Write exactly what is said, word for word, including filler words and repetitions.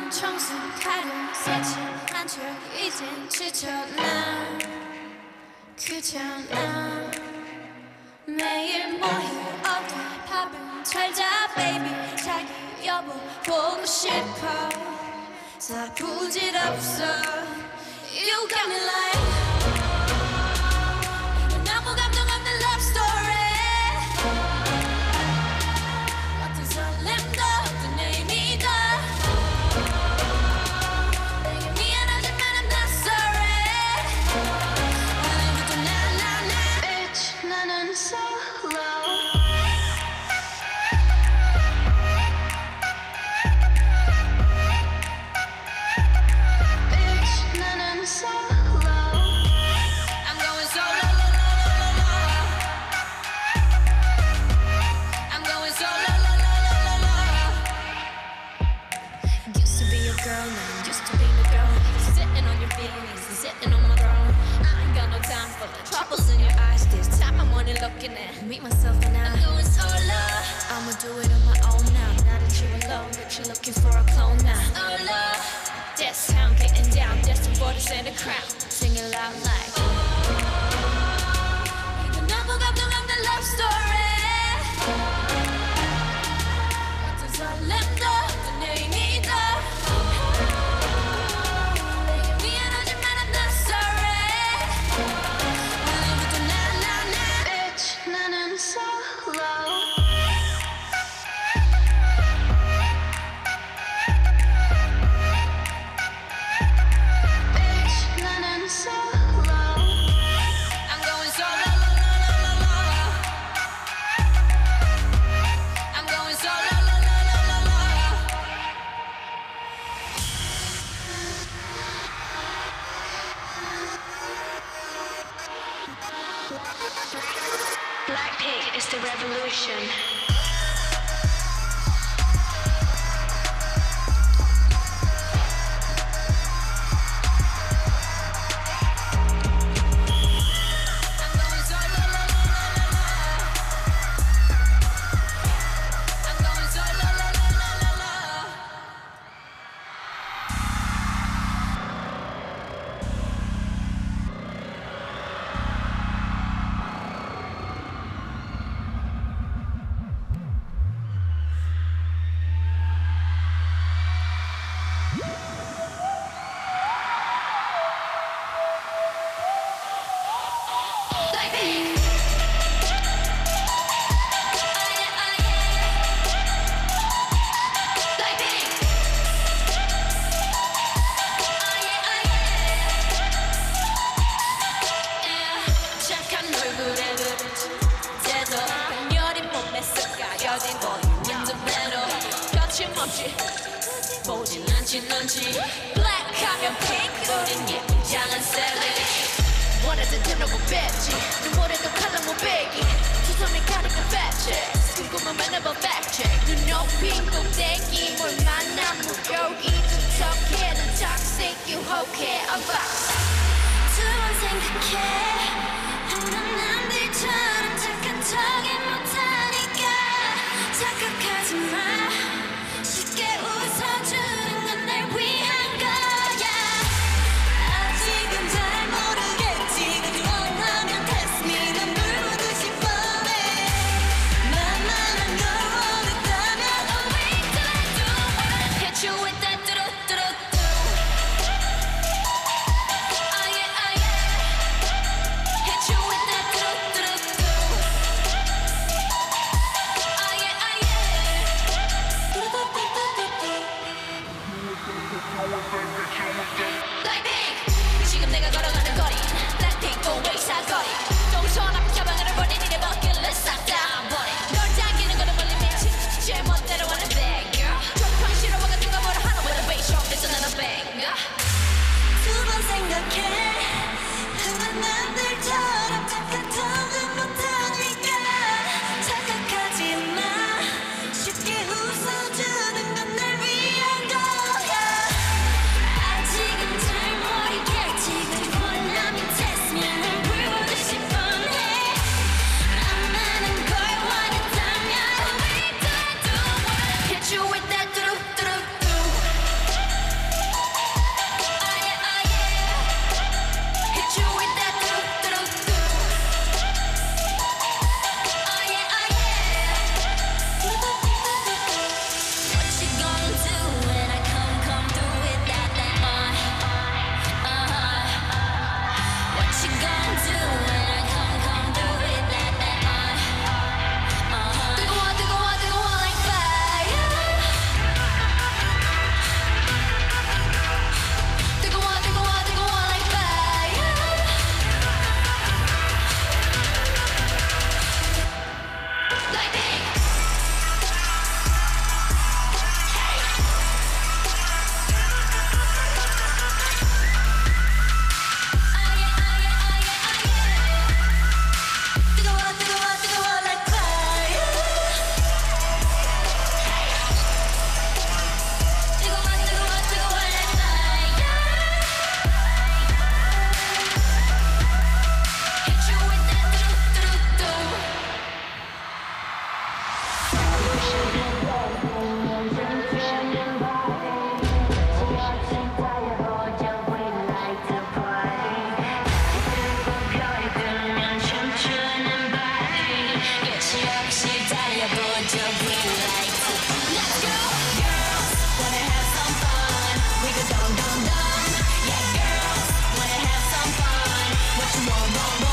청순하고 새침한 척 이젠 지쳐나 그잖아 매일 모여 어디 밥은 잘자 baby 자기 여보 보고 싶어 다 부질없어 You got me like 이건 아무 감정 없는 love story 어떤 설렘도 어떤 의미도 내게 미안하지만 I'm not sorry 오늘부터 나나나 Bitch 나는 solo looking at meet myself and I I'm going solo I'ma do it on my own now Now that you're alone That you're looking for a clone now Solo That's how I'm getting down Destined for the center crown Sing it loud like 이건 아무 감정 없는 love story 어떤 설렘도 어떤 의미도 내게 미안하지만 I'm not sorry 나는 solo Bitch 나는 solo I'm going solo I'm going solo Blackpink is the revolution. 보진 않지 넌지 블랙하면 핑크 우린 예쁘장한 셀리시 원하던 대놓고 뺐지 눈물에도 칼라 못 빼기 투성이 가득한 팩트 궁금한 만나봐 팩트체크 눈높인 꼭대기 뭘 만나 무거기 두텁게 넌 toxic 유혹해 a box 두 번 생각해 항상 남들처럼 착한 척이 못하니까 착각하지 마 쉽게 웃어주는 건 날 위한 거야 아직은 잘 모르겠지 그저 원하면 test me 난 물보듯이 뻔해 만만한 걸 원했다면 Oh wait till I do it Hit you with that do-do-do-do Oh yeah, oh yeah bunch of green lights. Let's go! Girls, wanna have some fun. We go dum dum dum. Yeah, girls, wanna have some fun. What you want, want, want?